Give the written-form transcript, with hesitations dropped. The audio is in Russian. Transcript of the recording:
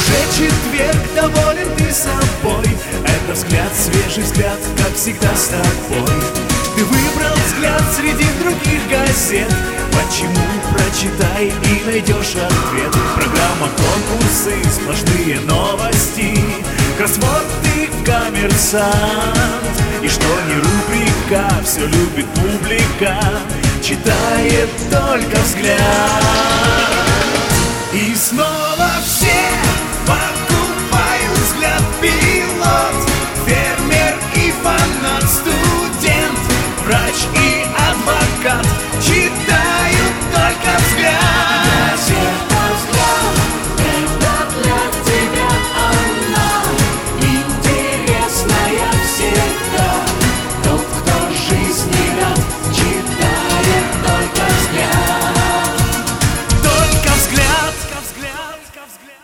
Уже четверг, доволен ты собой. Это взгляд, свежий взгляд, как всегда с тобой. Ты выбрал взгляд среди других газет. Почему? Прочитай и найдешь ответ. Программа, конкурсы, сплошные новости, кроссворд и коммерсант. И что ни рубрика, все любит публика, читает только взгляд. И снова все покупают взгляд. Пилот, фермер и фанат, студент, врач и адвокат читают только взгляд. Газета «Взгляд» — это для тебя она, интересная всегда. Тот, кто жизни рад, читает только взгляд. Только взгляд, взгляд, взгляд.